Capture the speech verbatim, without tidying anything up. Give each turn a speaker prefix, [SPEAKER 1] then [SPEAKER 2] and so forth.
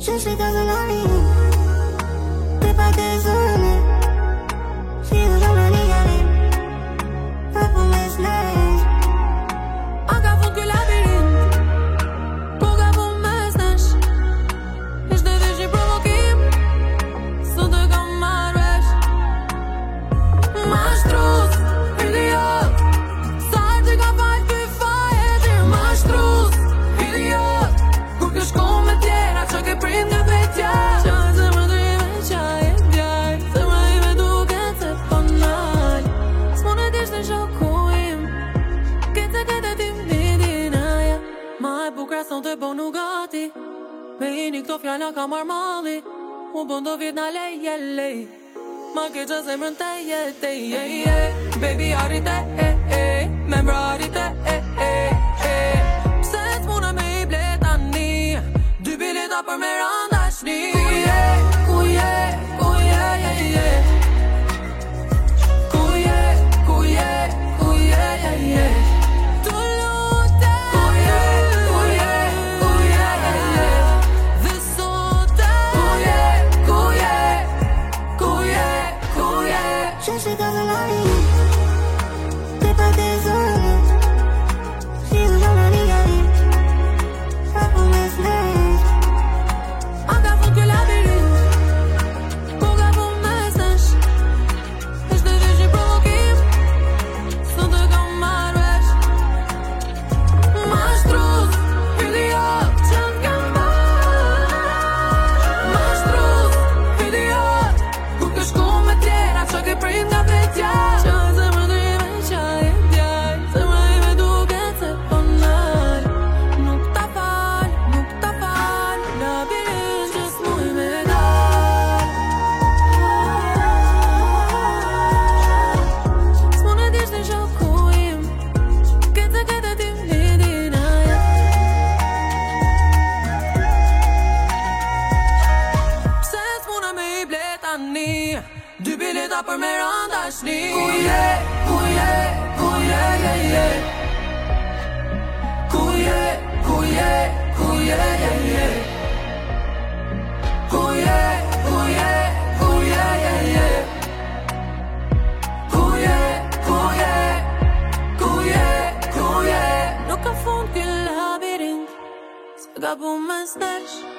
[SPEAKER 1] Je suis dans un labyrinthe, t'es pas désolé. Si nous jamais y aller, pas pour mes snaps.
[SPEAKER 2] Anka fund ky labirint, po ka po mes nesh. Ishte veç një provokim, sot të kam marrë vesh. Mashtrus, idiot, sa që ka fal ky faje ti mashtrus, idiot. Kur ke shku me tjera, që ke prind nga vetja. Qa se më të i veqa e djaj, se më i me duket se po nal. S'mune t'ishte në shoku im, këtë se këtë ti midin aja. Ma e bukra son të bo nugati, me hini këto fjalla ka marr malli. U bon do vjet na lej e lej, ma ke që se mërën te jetë e e e. Baby arite e e, me mbra arite e e e. Pse s'mune me i ble tani, dy bileta për me randashni. Ku je, ku je, ku je, je, je. Ku je, ku je, ku je, je, je. Tu lutem. Ku je, ku je, ku je, je, je. Dhe sotem. Ku je, ku je, ku je, ku je.
[SPEAKER 1] Je suis dans un labyrinthe, t'es pas désolé. Si nous jamais y aller, pas pour mes snaps.
[SPEAKER 2] Anka fund ky labirint, po ka po mes nesh. Ishte veç një provokim, sot të kam marrë vesh. Mashtrus, idiot, që t'kam marrë. Mashtrus, idiot, kur ke shku me tjera, që ke prind nga vetja. Qa se më të i veqa e djaj, se më i me duket se po nal. Nuk ta fal, nuk ta fal, labirint që s'muj me dal. S'mune t'ishte në shoku im, këtë se këtë ti midin aja. Pse s'mune me i ble tani, dy bileta për me randashni. Ku je, ku je, ku je, je, je. Ku je, ku je, ku je, je, je. Ku je, ku je, ku je, je, je. Ku je, ku je, ku je, ku je. Nuk ka fund ky labirint, s'ka po mes nesh.